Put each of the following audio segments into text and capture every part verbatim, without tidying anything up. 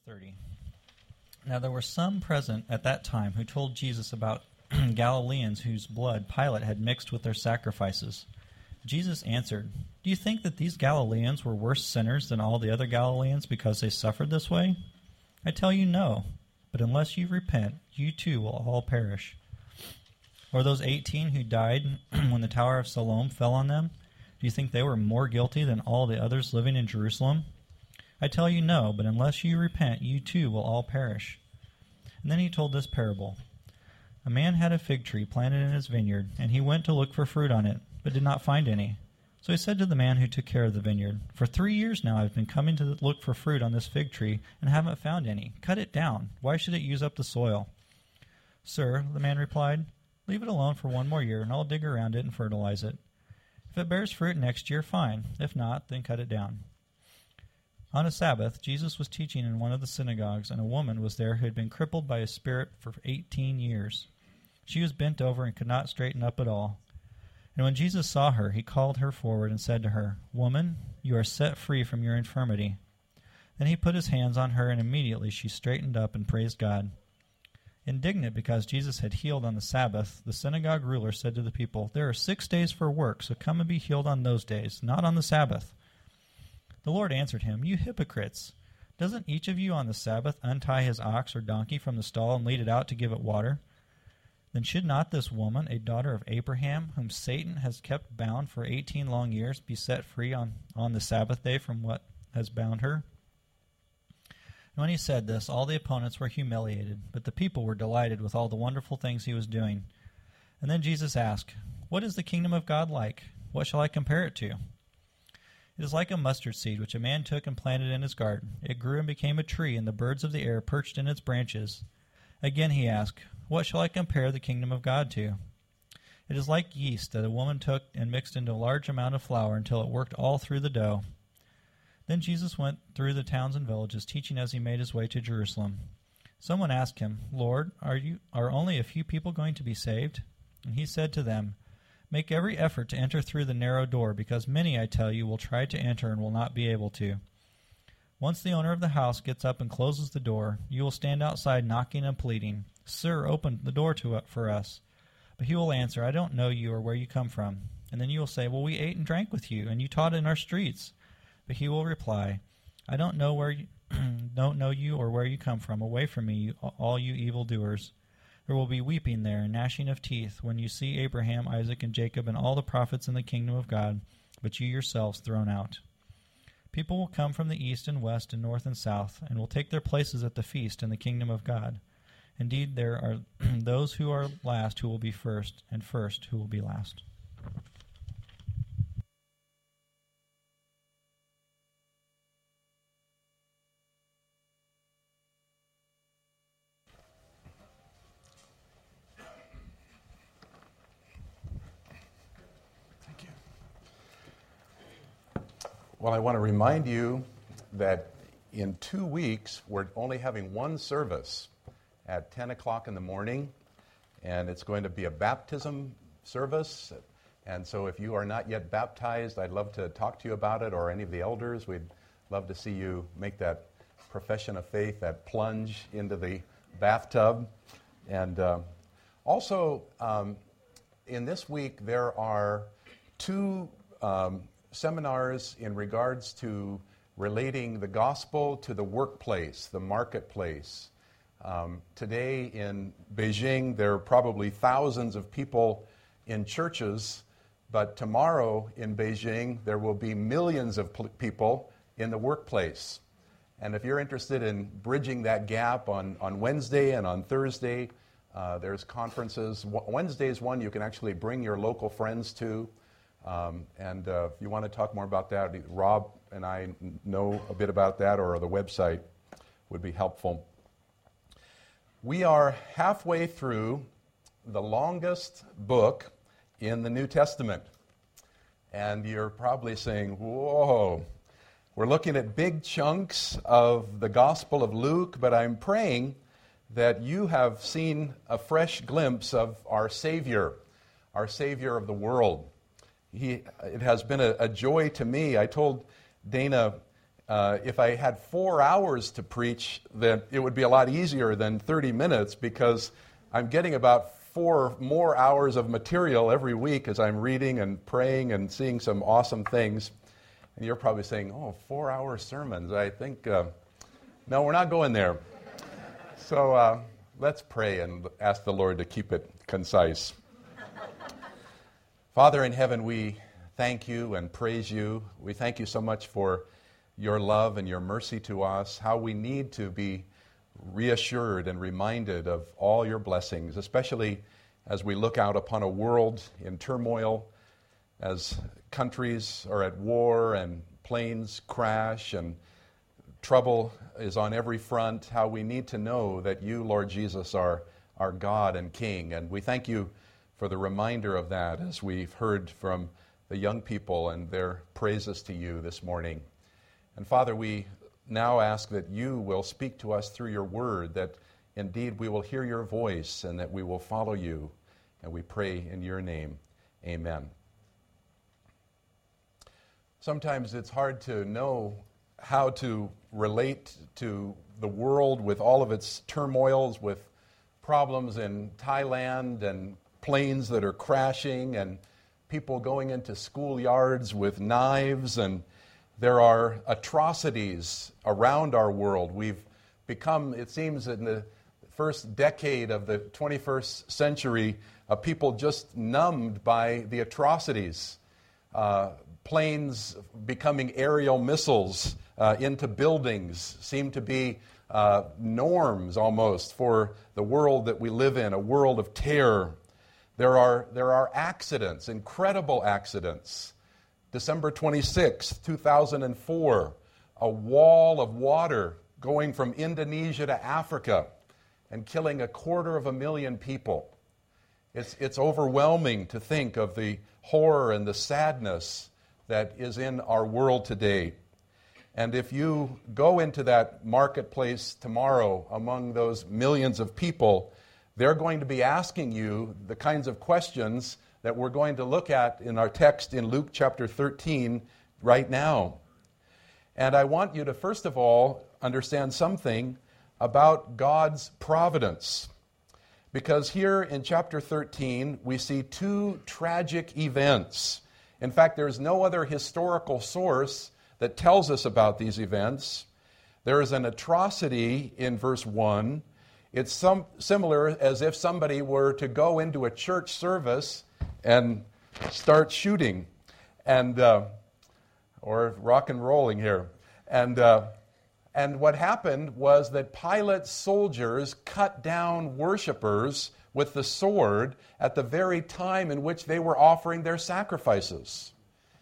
thirty. Now there were some present at that time who told Jesus about Galileans whose blood Pilate had mixed with their sacrifices. Jesus answered, "Do you think that these Galileans were worse sinners than all the other Galileans because they suffered this way? I tell you no, but unless you repent, you too will all perish. Or those eighteen who died when the Tower of Siloam fell on them, do you think they were more guilty than all the others living in Jerusalem? I tell you no, but unless you repent, you too will all perish." And then he told this parable. A man had a fig tree planted in his vineyard, and he went to look for fruit on it, but did not find any. So he said to the man who took care of the vineyard, "For three years now I have been coming to look for fruit on this fig tree, and haven't found any. Cut it down. Why should it use up the soil?" "Sir," the man replied, "leave it alone for one more year, and I'll dig around it and fertilize it. If it bears fruit next year, fine. If not, then cut it down." On a Sabbath, Jesus was teaching in one of the synagogues, and a woman was there who had been crippled by a spirit for eighteen years. She was bent over and could not straighten up at all. And when Jesus saw her, he called her forward and said to her, "Woman, you are set free from your infirmity." Then he put his hands on her, and immediately she straightened up and praised God. Indignant because Jesus had healed on the Sabbath, the synagogue ruler said to the people, "There are six days for work, so come and be healed on those days, not on the Sabbath." The Lord answered him, "You hypocrites! Doesn't each of you on the Sabbath untie his ox or donkey from the stall and lead it out to give it water? Then should not this woman, a daughter of Abraham, whom Satan has kept bound for eighteen long years, be set free on, on the Sabbath day from what has bound her?" And when he said this, all the opponents were humiliated, but the people were delighted with all the wonderful things he was doing. And then Jesus asked, "What is the kingdom of God like? What shall I compare it to? It is like a mustard seed which a man took and planted in his garden. It grew and became a tree, and the birds of the air perched in its branches." Again he asked, "What shall I compare the kingdom of God to? It is like yeast that a woman took and mixed into a large amount of flour until it worked all through the dough." Then Jesus went through the towns and villages, teaching as he made his way to Jerusalem. Someone asked him, "Lord, are you are only a few people going to be saved?" And he said to them, "Make every effort to enter through the narrow door, because many, I tell you, will try to enter and will not be able to. Once the owner of the house gets up and closes the door, you will stand outside knocking and pleading, 'Sir, open the door to it for us.' But he will answer, 'I don't know you or where you come from.' And then you will say, 'Well, we ate and drank with you, and you taught in our streets.' But he will reply, 'I don't know where you don't know you or where you come from. Away from me, all you evildoers.' There will be weeping there and gnashing of teeth when you see Abraham, Isaac, and Jacob and all the prophets in the kingdom of God, but you yourselves thrown out. People will come from the east and west and north and south, and will take their places at the feast in the kingdom of God. Indeed, there are those who are last who will be first, and first who will be last." Well, I want to remind you that in two weeks, we're only having one service at ten o'clock in the morning, and it's going to be a baptism service. And so if you are not yet baptized, I'd love to talk to you about it, or any of the elders. We'd love to see you make that profession of faith, that plunge into the bathtub. And uh, also, um, in this week, there are two um, seminars in regards to relating the gospel to the workplace, the marketplace. Um, today in Beijing, there are probably thousands of people in churches, but tomorrow in Beijing, there will be millions of pl- people in the workplace. And if you're interested in bridging that gap on, on Wednesday and on Thursday, uh, there's conferences. W- Wednesday is one you can actually bring your local friends to. Um, and uh, if you want to talk more about that, Rob and I know a bit about that, or the website would be helpful. We are halfway through the longest book in the New Testament. And you're probably saying, whoa, we're looking at big chunks of the Gospel of Luke, but I'm praying that you have seen a fresh glimpse of our Savior, our Savior of the world. He, it has been a, a joy to me. I told Dana Uh, if I had four hours to preach, then it would be a lot easier than thirty minutes, because I'm getting about four more hours of material every week as I'm reading and praying and seeing some awesome things. And you're probably saying, oh, four-hour sermons. I think, uh, no, we're not going there. So uh, let's pray and ask the Lord to keep it concise. Father in heaven, we thank you and praise you. We thank you so much for your love and your mercy to us, how we need to be reassured and reminded of all your blessings, especially as we look out upon a world in turmoil, as countries are at war and planes crash and trouble is on every front, how we need to know that you, Lord Jesus, are our God and King. And we thank you for the reminder of that as we've heard from the young people and their praises to you this morning. And Father, we now ask that you will speak to us through your word, that indeed we will hear your voice and that we will follow you. And we pray in your name. Amen. Sometimes it's hard to know how to relate to the world with all of its turmoils, with problems in Thailand and planes that are crashing and people going into schoolyards with knives, and there are atrocities around our world. We've become, it seems, in the first decade of the twenty-first century, a people just numbed by the atrocities. Uh, planes becoming aerial missiles uh, into buildings seem to be uh, norms almost for the world that we live in, a world of terror. There are, there are accidents, incredible accidents. December twenty-sixth, two thousand four, a wall of water going from Indonesia to Africa and killing a quarter of a million people. It's, it's overwhelming to think of the horror and the sadness that is in our world today. And if you go into that marketplace tomorrow among those millions of people, they're going to be asking you the kinds of questions that we're going to look at in our text in Luke chapter thirteen right now. And I want you to, first of all, understand something about God's providence. Because here in chapter thirteen, we see two tragic events. In fact, there's no other historical source that tells us about these events. There is an atrocity in verse one. It's some, similar as if somebody were to go into a church service and start shooting, and uh, or rock and rolling here. And uh, and what happened was that Pilate's soldiers cut down worshipers with the sword at the very time in which they were offering their sacrifices.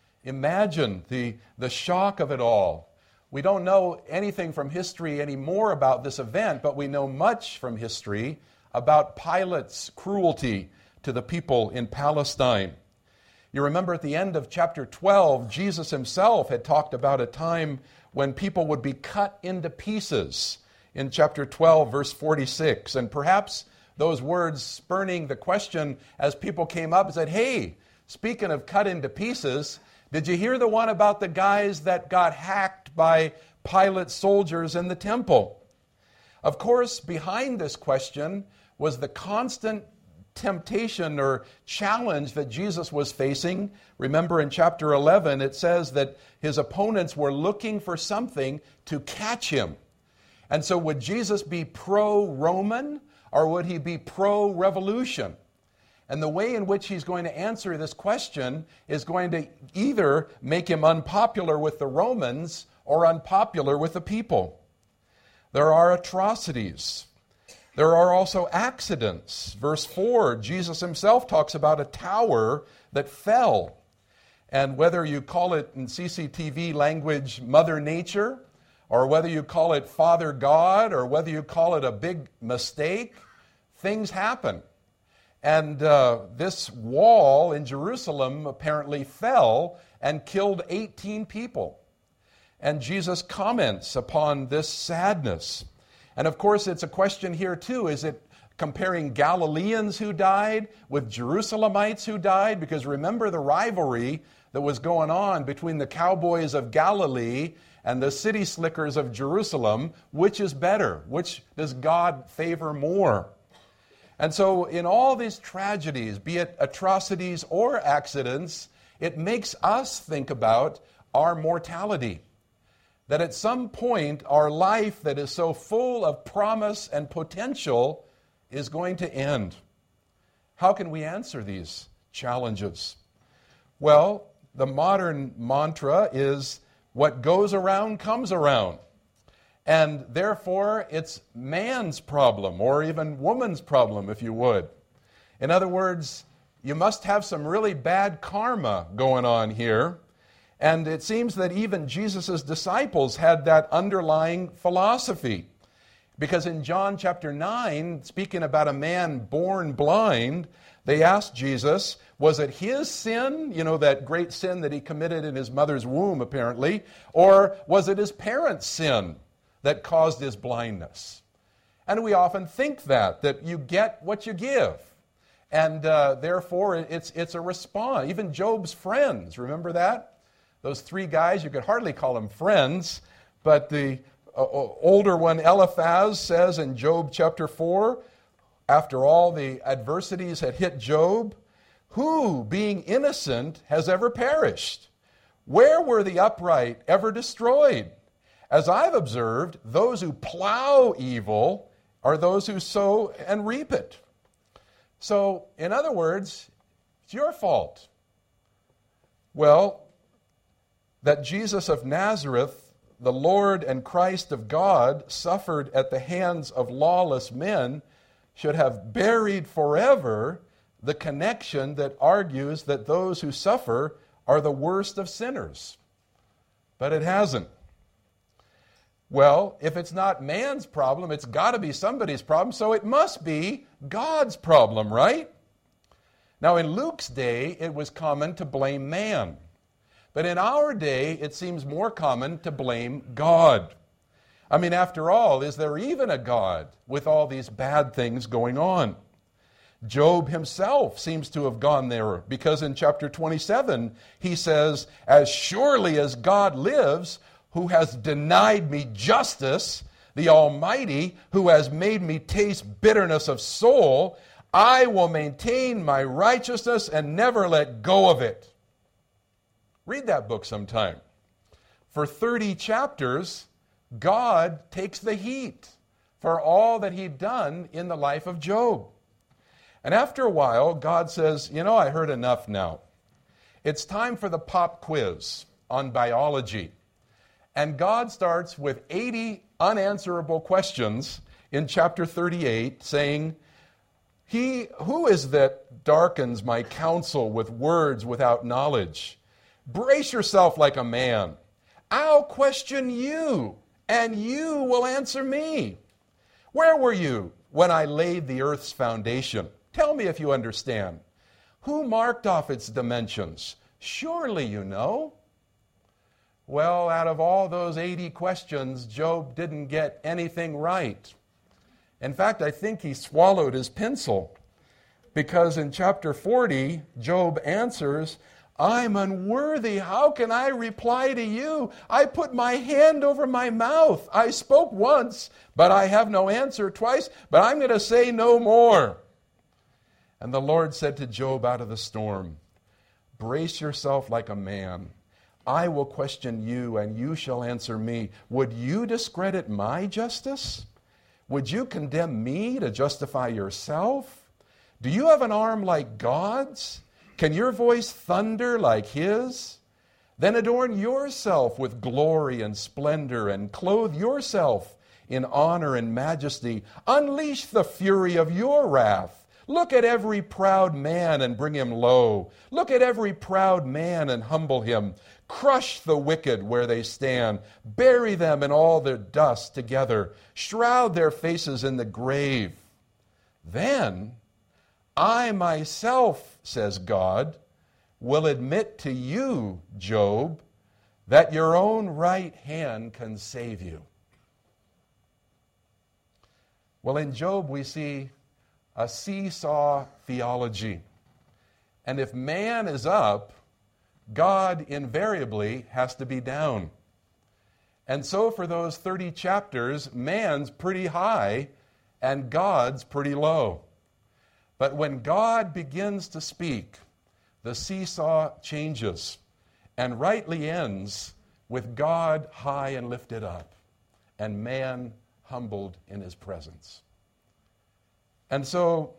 Imagine the, the shock of it all. We don't know anything from history anymore about this event, but we know much from history about Pilate's cruelty to the people in Palestine. You remember at the end of chapter twelve, Jesus himself had talked about a time when people would be cut into pieces in chapter twelve, verse forty-six. And perhaps those words spurning the question as people came up and said, hey, speaking of cut into pieces, did you hear the one about the guys that got hacked by Pilate's soldiers in the temple? Of course, behind this question was the constant temptation or challenge that Jesus was facing. Remember in chapter eleven, it says that his opponents were looking for something to catch him. And so would Jesus be pro-Roman or would he be pro-revolution? And the way in which he's going to answer this question is going to either make him unpopular with the Romans or unpopular with the people. There are atrocities. There are also accidents. Verse four, Jesus himself talks about a tower that fell. And whether you call it in C C T V language Mother Nature, or whether you call it Father God, or whether you call it a big mistake, things happen. And uh, this wall in Jerusalem apparently fell and killed eighteen people. And Jesus comments upon this sadness. And of course, it's a question here too. Is it comparing Galileans who died with Jerusalemites who died? Because remember the rivalry that was going on between the cowboys of Galilee and the city slickers of Jerusalem, which is better? Which does God favor more? And so in all these tragedies, be it atrocities or accidents, it makes us think about our mortality. That at some point, our life that is so full of promise and potential is going to end. How can we answer these challenges? Well, the modern mantra is, what goes around comes around. And therefore, it's man's problem, or even woman's problem, if you would. In other words, you must have some really bad karma going on here. And it seems that even Jesus' disciples had that underlying philosophy. Because in John chapter nine, speaking about a man born blind, they asked Jesus, was it his sin, you know, that great sin that he committed in his mother's womb apparently, or was it his parents' sin that caused his blindness? And we often think that, that you get what you give. And uh, therefore, it's, it's a response. Even Job's friends, remember that? Those three guys, you could hardly call them friends, but the uh, older one, Eliphaz, says in Job chapter four, after all the adversities had hit Job, who, being innocent, has ever perished? Where were the upright ever destroyed? As I've observed, those who plow evil are those who sow and reap it. So, in other words, it's your fault. Well, that Jesus of Nazareth, the Lord and Christ of God, suffered at the hands of lawless men should have buried forever the connection that argues that those who suffer are the worst of sinners. But it hasn't. Well, if it's not man's problem, it's got to be somebody's problem, so it must be God's problem, right? Now, in Luke's day, it was common to blame man. But in our day, it seems more common to blame God. I mean, after all, is there even a God with all these bad things going on? Job himself seems to have gone there, because in chapter twenty-seven, he says, as surely as God lives, who has denied me justice, the Almighty, who has made me taste bitterness of soul, I will maintain my righteousness and never let go of it. Read that book sometime. For thirty chapters, God takes the heat for all that he'd done in the life of Job. And after a while, God says, you know, I heard enough now. It's time for the pop quiz on biology. And God starts with eighty unanswerable questions in chapter thirty-eight, saying, He who is that darkens my counsel with words without knowledge? Brace yourself like a man. I'll question you, and you will answer me. Where were you when I laid the earth's foundation? Tell me if you understand. Who marked off its dimensions? Surely you know. Well, out of all those eighty questions, Job didn't get anything right. In fact, I think he swallowed his pencil, because in chapter forty, Job answers, I'm unworthy. How can I reply to you? I put my hand over my mouth. I spoke once, but I have no answer twice, but I'm going to say no more. And the Lord said to Job out of the storm, brace yourself like a man. I will question you, and you shall answer me. Would you discredit my justice? Would you condemn me to justify yourself? Do you have an arm like God's? Can your voice thunder like his? Then adorn yourself with glory and splendor, and clothe yourself in honor and majesty. Unleash the fury of your wrath. Look at every proud man and bring him low. Look at every proud man and humble him. Crush the wicked where they stand. Bury them in all their dust together. Shroud their faces in the grave. Then I myself, says God, will admit to you, Job, that your own right hand can save you. Well, in Job we see a seesaw theology. And if man is up, God invariably has to be down. And so for those thirty chapters, man's pretty high and God's pretty low. But when God begins to speak, the seesaw changes and rightly ends with God high and lifted up and man humbled in his presence. And so,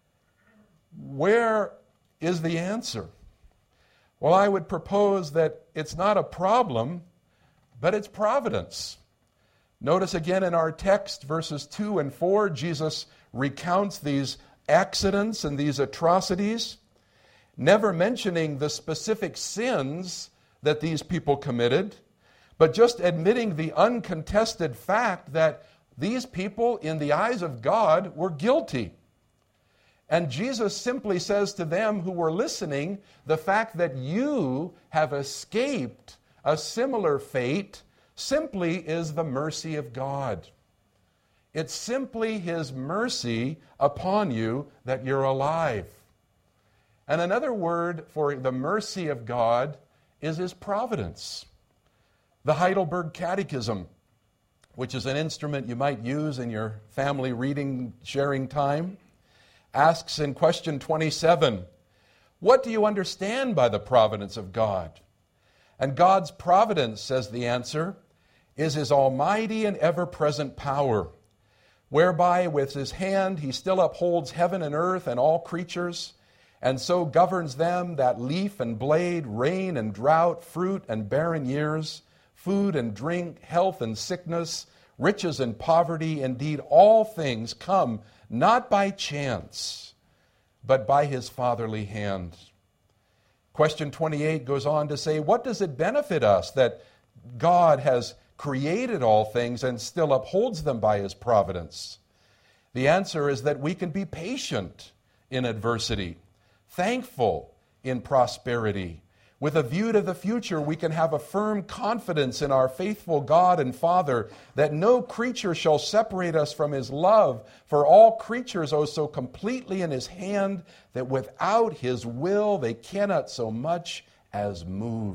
where is the answer? Well, I would propose that it's not a problem, but it's providence. Notice again in our text, verses two and four, Jesus recounts these accidents and these atrocities, never mentioning the specific sins that these people committed, but just admitting the uncontested fact that these people, in the eyes of God, were guilty. And Jesus simply says to them who were listening, the fact that you have escaped a similar fate simply is the mercy of God. It's simply His mercy upon you that you're alive. And another word for the mercy of God is His providence. The Heidelberg Catechism, which is an instrument you might use in your family reading, sharing time, asks in question twenty-seven, what do you understand by the providence of God? And God's providence, says the answer, is His almighty and ever-present power, whereby with His hand He still upholds heaven and earth and all creatures, and so governs them that leaf and blade, rain and drought, fruit and barren years, food and drink, health and sickness, riches and poverty, indeed all things come not by chance, but by His fatherly hand. Question twenty-eight goes on to say, what does it benefit us that God has created all things and still upholds them by His providence? The answer is that we can be patient in adversity, thankful in prosperity. With a view to the future, we can have a firm confidence in our faithful God and Father that no creature shall separate us from His love, for all creatures are so completely in His hand that without His will they cannot so much as move.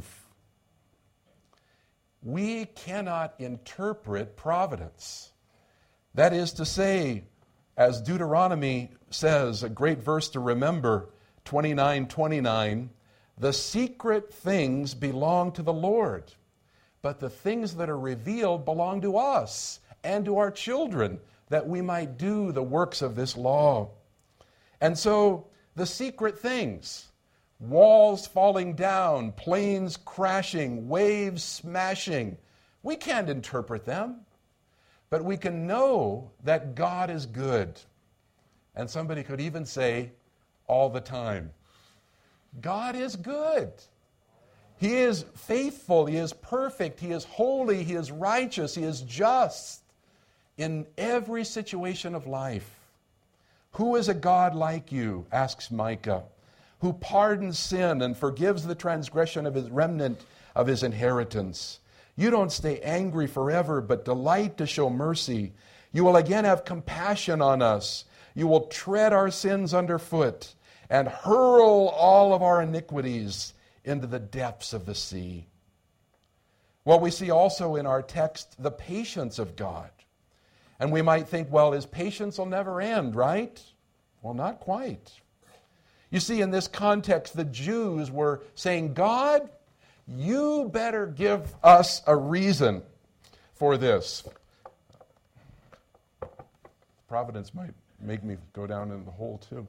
We cannot interpret providence. That is to say, as Deuteronomy says, a great verse to remember, twenty-nine twenty-nine, the secret things belong to the Lord, but the things that are revealed belong to us and to our children, that we might do the works of this law. And so, the secret things, walls falling down, planes crashing, waves smashing, we can't interpret them, but we can know that God is good. And somebody could even say, all the time. God is good. He is faithful. He is perfect. He is holy. He is righteous. He is just in every situation of life. Who is a God like you, asks Micah, who pardons sin and forgives the transgression of His remnant of His inheritance? You don't stay angry forever, but delight to show mercy. You will again have compassion on us. You will tread our sins underfoot and hurl all of our iniquities into the depths of the sea. Well, we see also in our text the patience of God. And we might think, well, His patience will never end, right? Well, not quite. You see, in this context, the Jews were saying, God, you better give us a reason for this. Providence might make me go down in the hole, too.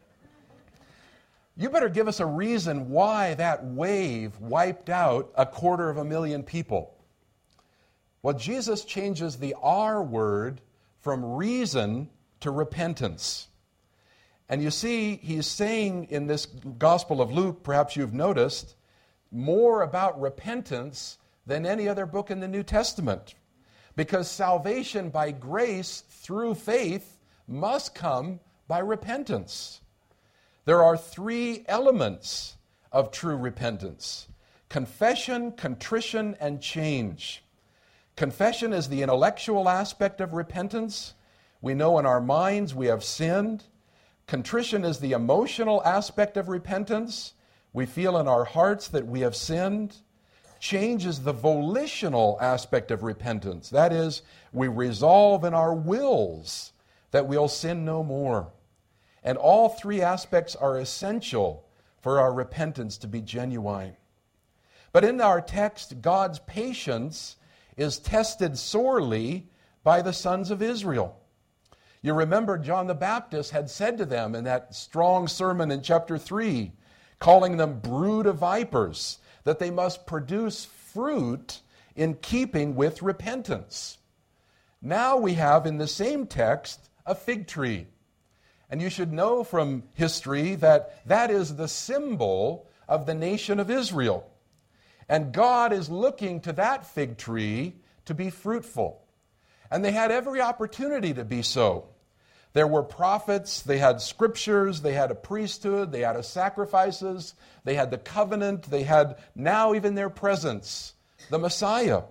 You better give us a reason why that wave wiped out a quarter of a million people. Well, Jesus changes the R word from reason to repentance. And you see, He's saying in this Gospel of Luke, perhaps you've noticed, more about repentance than any other book in the New Testament. Because salvation by grace through faith must come by repentance. There are three elements of true repentance: confession, contrition, and change. Confession is the intellectual aspect of repentance. We know in our minds we have sinned. Contrition is the emotional aspect of repentance. We feel in our hearts that we have sinned. changes the volitional aspect of repentance. That is, we resolve in our wills that we'll sin no more. And all three aspects are essential for our repentance to be genuine. But in our text, God's patience is tested sorely by the sons of Israel. You remember John the Baptist had said to them in that strong sermon in chapter three, calling them brood of vipers, that they must produce fruit in keeping with repentance. Now we have in the same text a fig tree. And you should know from history that that is the symbol of the nation of Israel. And God is looking to that fig tree to be fruitful. And they had every opportunity to be so. There were prophets, they had scriptures, they had a priesthood, they had a sacrifices, they had the covenant, they had now even their presence, the Messiah.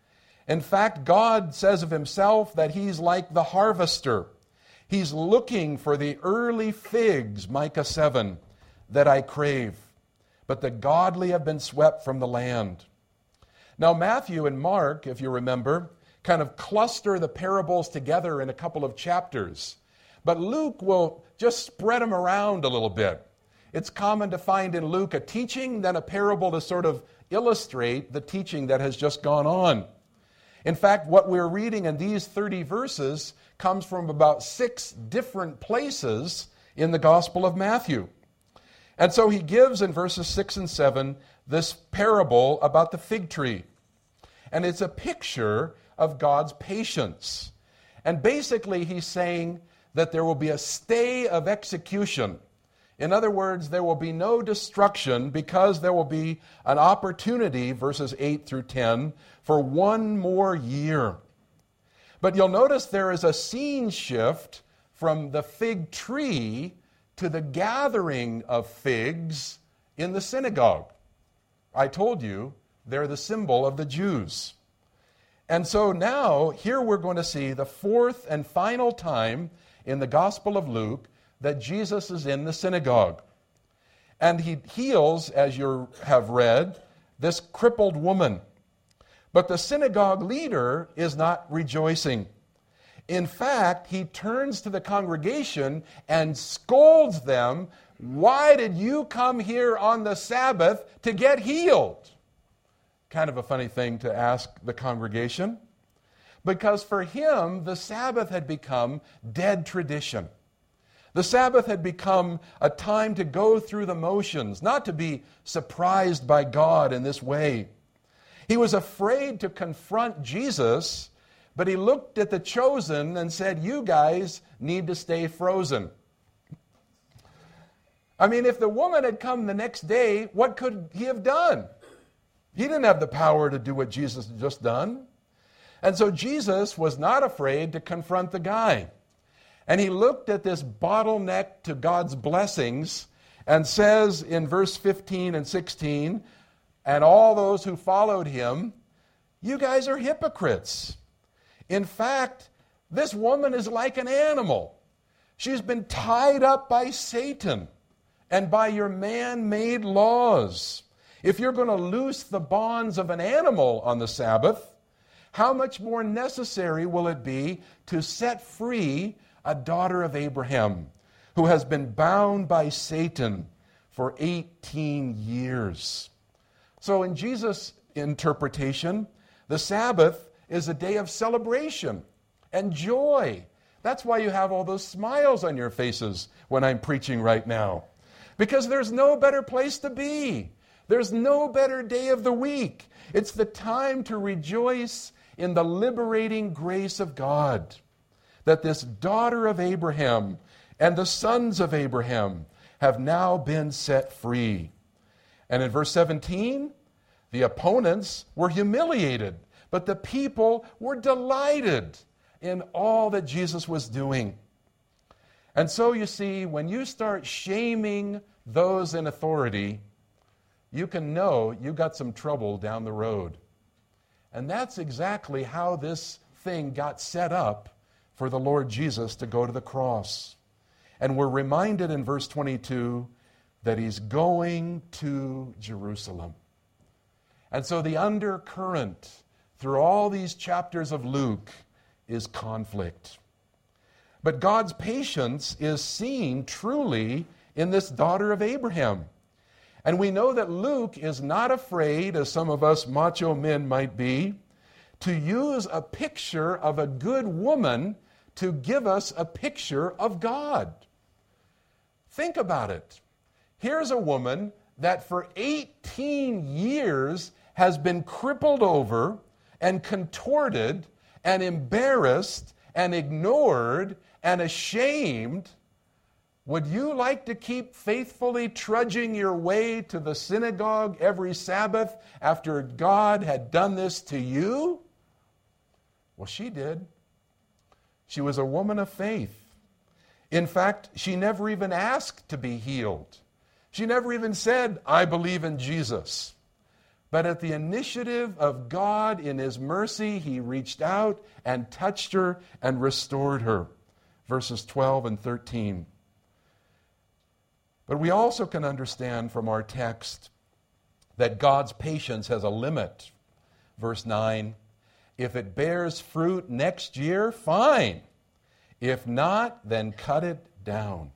In fact, God says of himself that he's like the harvester. He's looking for the early figs, Micah seven, that I crave. But the godly have been swept from the land. Now, Matthew and Mark, if you remember, kind of cluster the parables together in a couple of chapters. But Luke will just spread them around a little bit. It's common to find in Luke a teaching, then a parable to sort of illustrate the teaching that has just gone on. In fact, what we're reading in these thirty verses comes from about six different places in the Gospel of Matthew. And so he gives in verses six and seven this parable about the fig tree. And it's a picture of God's patience. And basically he's saying that there will be a stay of execution. In other words, there will be no destruction because there will be an opportunity, verses eight through ten, for one more year. But you'll notice there is a scene shift from the fig tree to the gathering of figs in the synagogue. I told you, they're the symbol of the Jews. And so now, here we're going to see the fourth and final time in the Gospel of Luke that Jesus is in the synagogue. And he heals, as you have read, this crippled woman. But the synagogue leader is not rejoicing. In fact, he turns to the congregation and scolds them. Why did you come here on the Sabbath to get healed? Kind of a funny thing to ask the congregation. Because for him, the Sabbath had become dead tradition. The Sabbath had become a time to go through the motions, not to be surprised by God in this way. He was afraid to confront Jesus, but he looked at the chosen and said, you guys need to stay frozen. I mean, if the woman had come the next day, what could he have done? He didn't have the power to do what Jesus had just done. And so Jesus was not afraid to confront the guy. And he looked at this bottleneck to God's blessings and says in verse fifteen and sixteen, and all those who followed him, you guys are hypocrites. In fact, this woman is like an animal. She's been tied up by Satan and by your man-made laws. If you're going to loose the bonds of an animal on the Sabbath, how much more necessary will it be to set free a daughter of Abraham who has been bound by Satan for eighteen years? So in Jesus' interpretation, the Sabbath is a day of celebration and joy. That's why you have all those smiles on your faces when I'm preaching right now. Because there's no better place to be. There's no better day of the week. It's the time to rejoice in the liberating grace of God, that this daughter of Abraham and the sons of Abraham have now been set free. And in verse seventeen, the opponents were humiliated, but the people were delighted in all that Jesus was doing. And so you see, when you start shaming those in authority, you can know you got some trouble down the road. And that's exactly how this thing got set up for the Lord Jesus to go to the cross. And we're reminded in verse twenty-two that he's going to Jerusalem. And so the undercurrent through all these chapters of Luke is conflict. But God's patience is seen truly in this daughter of Abraham. And we know that Luke is not afraid, as some of us macho men might be, to use a picture of a good woman to give us a picture of God. Think about it. Here's a woman that for eighteen years has been crippled over and contorted and embarrassed and ignored and ashamed. Would you like to keep faithfully trudging your way to the synagogue every Sabbath after God had done this to you? Well, she did. She was a woman of faith. In fact, she never even asked to be healed. She never even said, I believe in Jesus. But at the initiative of God in His mercy, He reached out and touched her and restored her. Verses twelve and thirteen. But we also can understand from our text that God's patience has a limit. Verse nine, if it bears fruit next year, fine. If not, then cut it down.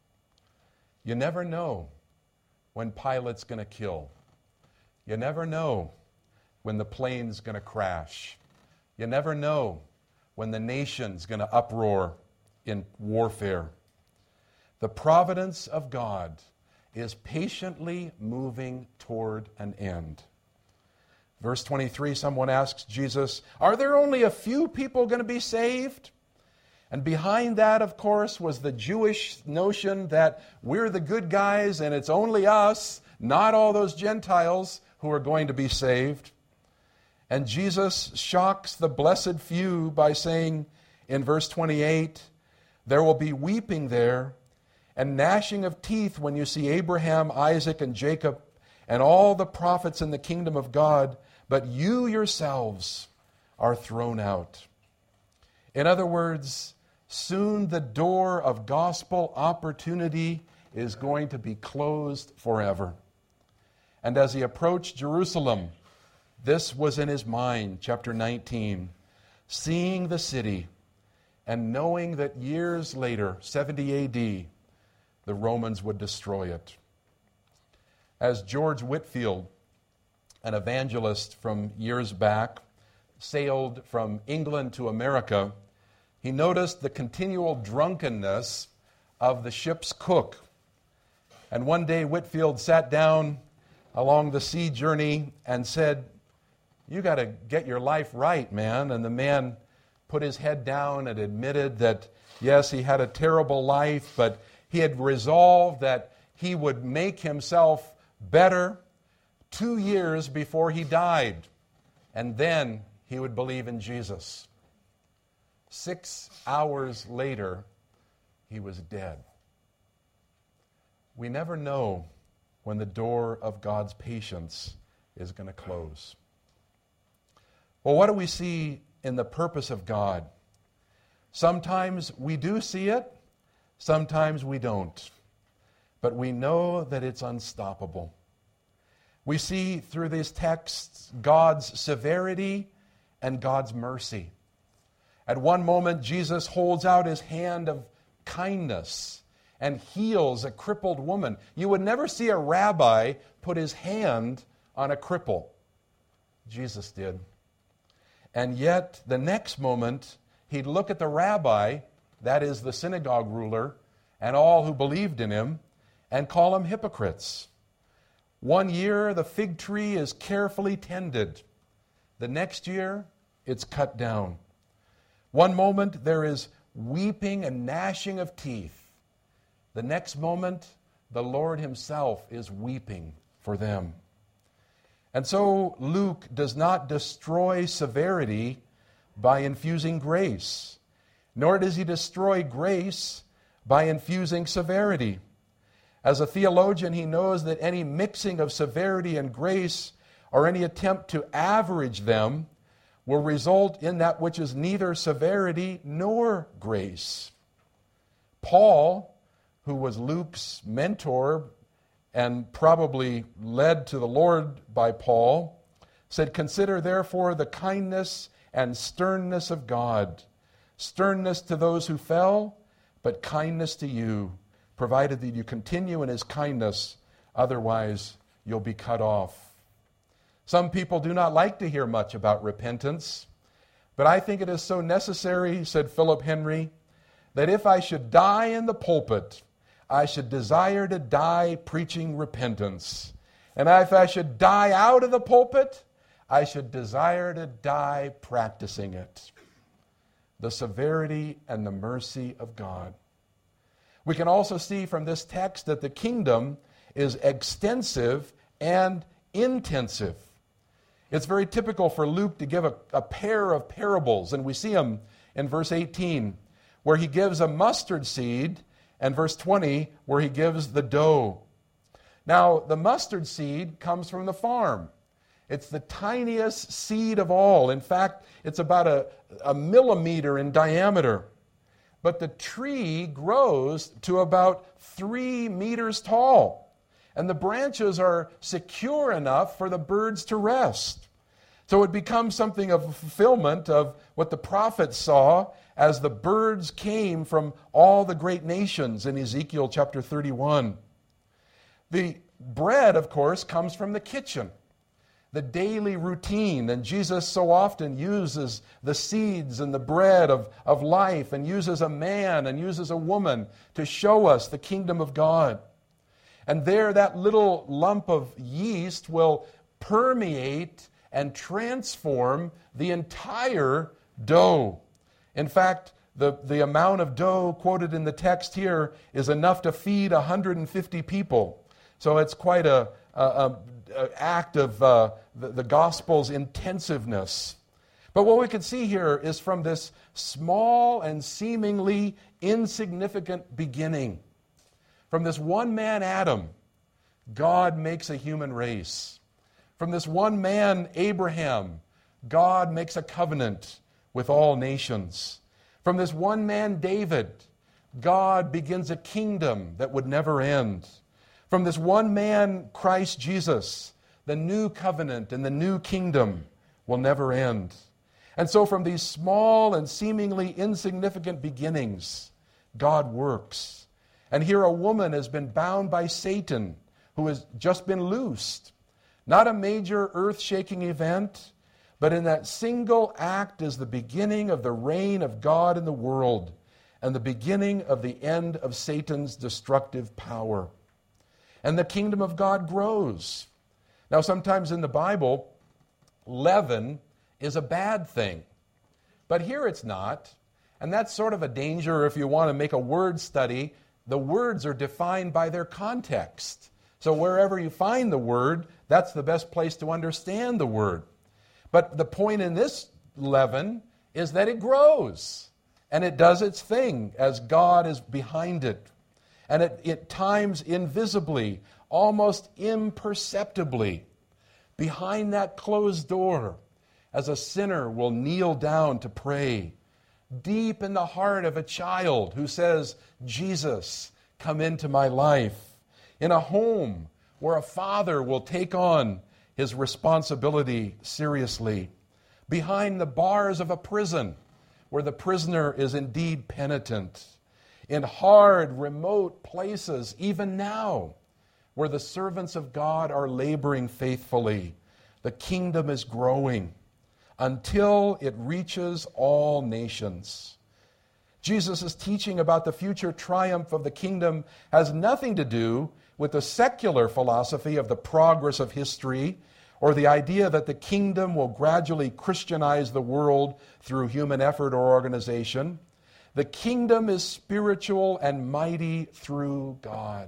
You never know when Pilate's going to kill. You never know when the plane's going to crash. You never know when the nation's going to uproar in warfare. The providence of God is patiently moving toward an end. Verse twenty-three, someone asks Jesus, are there only a few people going to be saved? And behind that, of course, was the Jewish notion that we're the good guys and it's only us, not all those Gentiles who are going to be saved. And Jesus shocks the blessed few by saying in verse twenty-eight, there will be weeping there and gnashing of teeth when you see Abraham, Isaac, and Jacob and all the prophets in the kingdom of God, but you yourselves are thrown out. In other words, soon the door of gospel opportunity is going to be closed forever. And as he approached Jerusalem, this was in his mind, chapter nineteen, seeing the city and knowing that years later, seventy A D, the Romans would destroy it. As George Whitefield, an evangelist from years back, sailed from England to America, he noticed the continual drunkenness of the ship's cook. And one day Whitefield sat down along the sea journey and said, you got to get your life right, man. And the man put his head down and admitted that, yes, he had a terrible life, but he had resolved that he would make himself better two years before he died, and then he would believe in Jesus. Six hours later, he was dead. We never know when the door of God's patience is going to close. Well, what do we see in the purpose of God? Sometimes we do see it, sometimes we don't. But we know that it's unstoppable. We see through these texts God's severity and God's mercy. At one moment, Jesus holds out his hand of kindness and heals a crippled woman. You would never see a rabbi put his hand on a cripple. Jesus did. And yet, the next moment, he'd look at the rabbi, that is the synagogue ruler, and all who believed in him, and call them hypocrites. One year, the fig tree is carefully tended. The next year, it's cut down. One moment, there is weeping and gnashing of teeth. The next moment, the Lord himself is weeping for them. And so Luke does not destroy severity by infusing grace, nor does he destroy grace by infusing severity. As a theologian, he knows that any mixing of severity and grace or any attempt to average them will result in that which is neither severity nor grace. Paul, who was Luke's mentor and probably led to the Lord by Paul, said, "Consider therefore the kindness and sternness of God. Sternness to those who fell, but kindness to you, provided that you continue in his kindness, otherwise you'll be cut off." Some people do not like to hear much about repentance, but I think it is so necessary, said Philip Henry, that if I should die in the pulpit, I should desire to die preaching repentance. And if I should die out of the pulpit, I should desire to die practicing it. The severity and the mercy of God. We can also see from this text that the kingdom is extensive and intensive. It's very typical for Luke to give a, a pair of parables, and we see them in verse eighteen, where he gives a mustard seed, and verse twenty, where he gives the dough. Now, the mustard seed comes from the farm. It's the tiniest seed of all. In fact, it's about a, a millimeter in diameter. But the tree grows to about three meters tall. And the branches are secure enough for the birds to rest. So it becomes something of a fulfillment of what the prophets saw as the birds came from all the great nations in Ezekiel chapter thirty-one. The bread, of course, comes from the kitchen, the daily routine. And Jesus so often uses the seeds and the bread of, of life, and uses a man and uses a woman to show us the kingdom of God. And there, that little lump of yeast will permeate and transform the entire dough. In fact, the, the amount of dough quoted in the text here is enough to feed one hundred fifty people. So it's quite a, a, a, a act of uh, the, the gospel's intensiveness. But what we can see here is from this small and seemingly insignificant beginning, from this one man, Adam, God makes a human race. From this one man, Abraham, God makes a covenant with all nations. From this one man, David, God begins a kingdom that would never end. From this one man, Christ Jesus, the new covenant and the new kingdom will never end. And so from these small and seemingly insignificant beginnings, God works. And here a woman has been bound by Satan, who has just been loosed. Not a major earth-shaking event, but in that single act is the beginning of the reign of God in the world and the beginning of the end of Satan's destructive power. And the kingdom of God grows. Now, sometimes in the Bible, leaven is a bad thing. But here it's not. And that's sort of a danger if you want to make a word study. The words are defined by their context. So wherever you find the word, that's the best place to understand the word. But the point in this leaven is that it grows. And it does its thing as God is behind it. And at, at times invisibly, almost imperceptibly, behind that closed door, as a sinner will kneel down to pray, deep in the heart of a child who says, "Jesus, come into my life." In a home where a father will take on his responsibility seriously. Behind the bars of a prison where the prisoner is indeed penitent. In hard, remote places, even now, where the servants of God are laboring faithfully, the kingdom is growing until it reaches all nations. Jesus' teaching about the future triumph of the kingdom has nothing to do with the secular philosophy of the progress of history or the idea that the kingdom will gradually Christianize the world through human effort or organization. The kingdom is spiritual and mighty through God.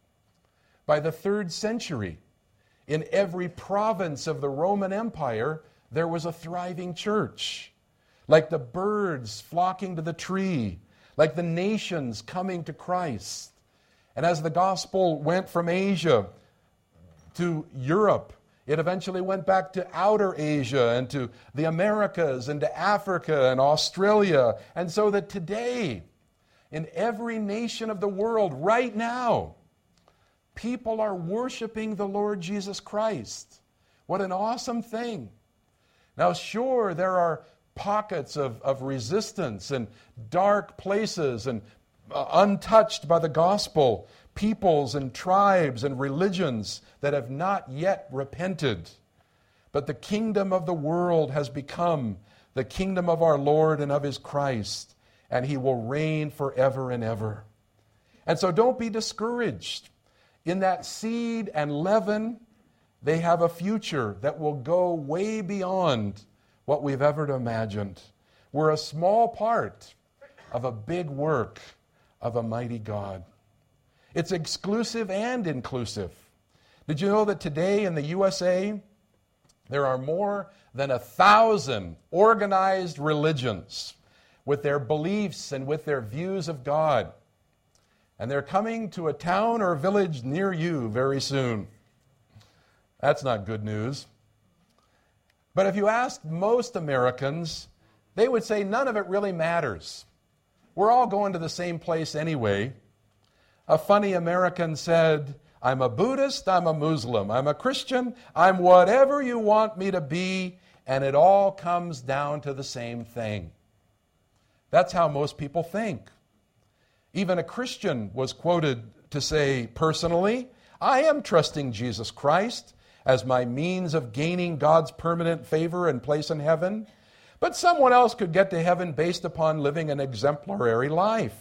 By the third century, in every province of the Roman Empire, there was a thriving church. Like the birds flocking to the tree, like the nations coming to Christ. And as the gospel went from Asia to Europe, it eventually went back to outer Asia and to the Americas and to Africa and Australia. And so that today, in every nation of the world, right now, people are worshiping the Lord Jesus Christ What an awesome thing. Now, sure, there are pockets of, of resistance and dark places and uh, untouched by the gospel, peoples and tribes and religions that have not yet repented. But the kingdom of the world has become the kingdom of our Lord and of His Christ, and He will reign forever and ever. And so don't be discouraged. In that seed and leaven, they have a future that will go way beyond what we've ever imagined. We're a small part of a big work of a mighty God. It's exclusive and inclusive. Did you know that today in the U S A, there are more than a thousand organized religions with their beliefs and with their views of God? And they're coming to a town or a village near you very soon. That's not good news. But if you ask most Americans, they would say none of it really matters. We're all going to the same place anyway. A funny American said, I'm a Buddhist, I'm a Muslim, I'm a Christian, I'm whatever you want me to be, and it all comes down to the same thing. That's how most people think. Even a Christian was quoted to say, personally, I am trusting Jesus Christ as my means of gaining God's permanent favor and place in heaven, but someone else could get to heaven based upon living an exemplary life.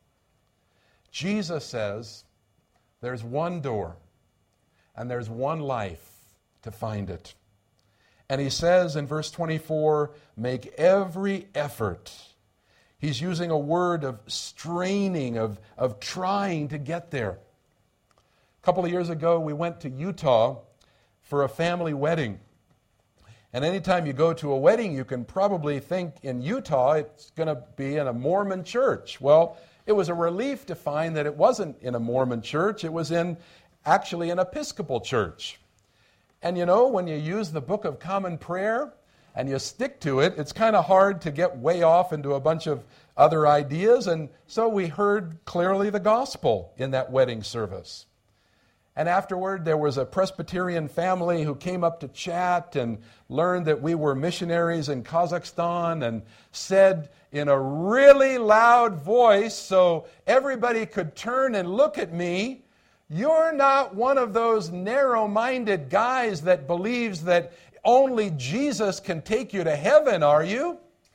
Jesus says there's one door and there's one life to find it. And He says in verse twenty-four, make every effort. He's using a word of straining, of, of trying to get there. A couple of years ago, we went to Utah for a family wedding. And anytime you go to a wedding, you can probably think in Utah it's going to be in a Mormon church. Well, it was a relief to find that it wasn't in a Mormon church. It was in actually an Episcopal church. And you know, when you use the Book of Common Prayer and you stick to it, it's kind of hard to get way off into a bunch of other ideas. And so we heard clearly the gospel in that wedding service. And afterward, there was a Presbyterian family who came up to chat and learned that we were missionaries in Kazakhstan and said in a really loud voice so everybody could turn and look at me, you're not one of those narrow-minded guys that believes that only Jesus can take you to heaven, are you?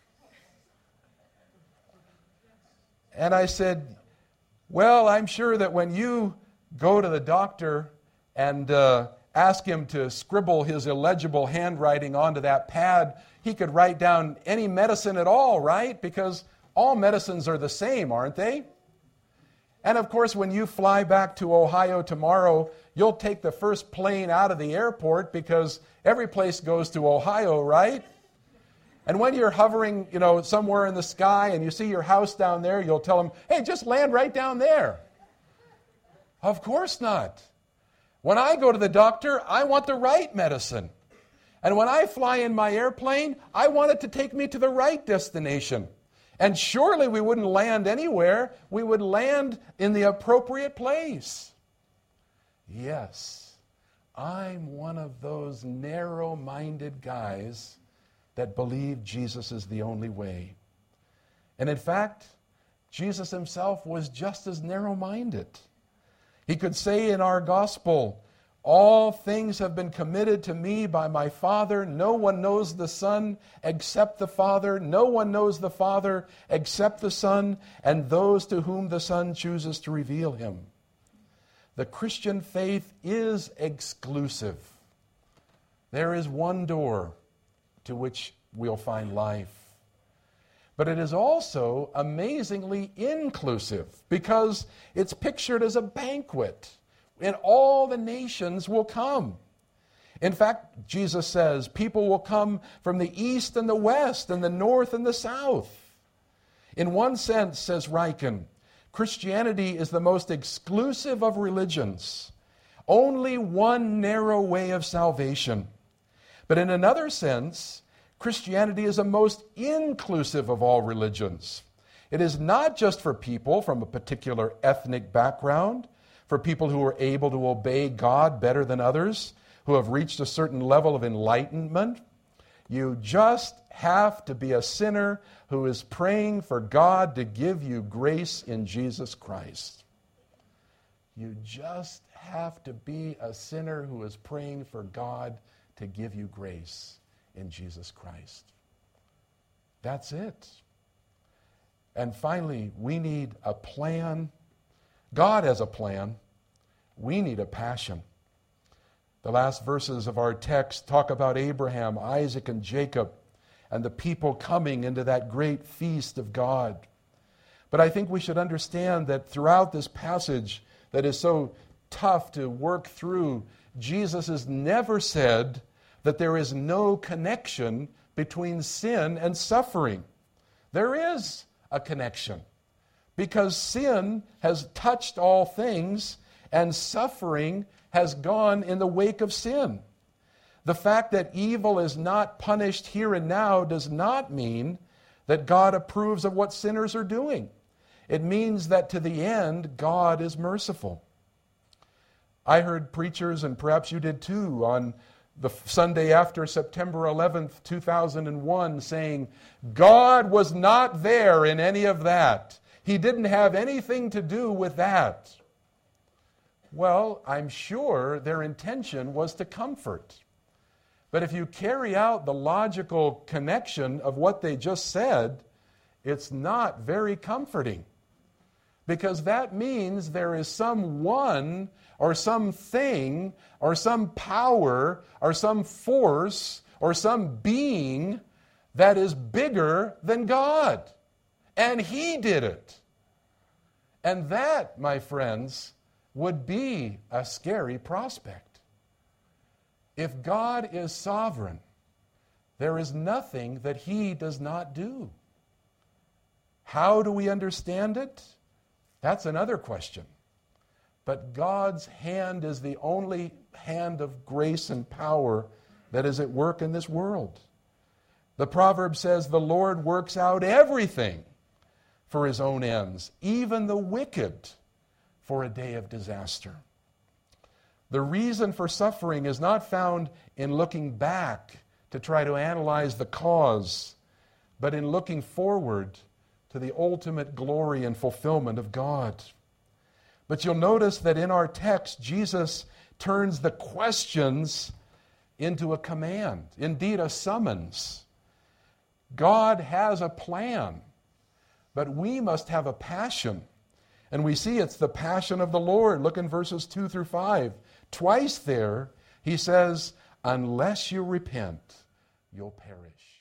And I said, well, I'm sure that when you go to the doctor and uh, ask him to scribble his illegible handwriting onto that pad, he could write down any medicine at all, right? Because all medicines are the same, aren't they? And of course, when you fly back to Ohio tomorrow, you'll take the first plane out of the airport because every place goes to Ohio, right? And when you're hovering, you know, somewhere in the sky and you see your house down there, you'll tell them, hey, just land right down there. Of course not. When I go to the doctor, I want the right medicine. And when I fly in my airplane, I want it to take me to the right destination. And surely we wouldn't land anywhere. We would land in the appropriate place. Yes, I'm one of those narrow-minded guys that believe Jesus is the only way. And in fact, Jesus Himself was just as narrow-minded. He could say in our gospel, all things have been committed to me by my Father. No one knows the Son except the Father. No one knows the Father except the Son, and those to whom the Son chooses to reveal Him. The Christian faith is exclusive. There is one door to which we'll find life. But it is also amazingly inclusive because it's pictured as a banquet and all the nations will come. In fact, Jesus says people will come from the east and the west and the north and the south. In one sense, says Ryken, Christianity is the most exclusive of religions. Only one narrow way of salvation. But in another sense, Christianity is the most inclusive of all religions. It is not just for people from a particular ethnic background, for people who are able to obey God better than others. who have reached a certain level of enlightenment. You just have to be a sinner who is praying for God to give you grace in Jesus Christ. You just have to be a sinner who is praying for God to give you grace in Jesus Christ. That's it. And finally, we need a plan. God has a plan. We need a passion. The last verses of our text talk about Abraham, Isaac, and Jacob, and the people coming into that great feast of God. But I think we should understand that throughout this passage that is so tough to work through, Jesus has never said that there is no connection between sin and suffering. There is a connection, because sin has touched all things and suffering has gone in the wake of sin. The fact that evil is not punished here and now does not mean that God approves of what sinners are doing. It means that to the end, God is merciful. I heard preachers, and perhaps you did too, on the Sunday after September eleventh, two thousand one, saying, God was not there in any of that. He didn't have anything to do with that. Well, I'm sure their intention was to comfort. But if you carry out the logical connection of what they just said, it's not very comforting. Because that means there is someone or something or some power or some force or some being that is bigger than God. And He did it. And that, my friends, would be a scary prospect. If God is sovereign, there is nothing that He does not do. How do we understand it? That's another question. But God's hand is the only hand of grace and power that is at work in this world. The proverb says, the Lord works out everything for His own ends, even the wicked for a day of disaster. The reason for suffering is not found in looking back to try to analyze the cause, but in looking forward to the ultimate glory and fulfillment of God. But you'll notice that in our text, Jesus turns the questions into a command, indeed a summons. God has a plan, but we must have a passion. And we see it's the passion of the Lord. Look in verses two through five. Twice there, He says, unless you repent, you'll perish.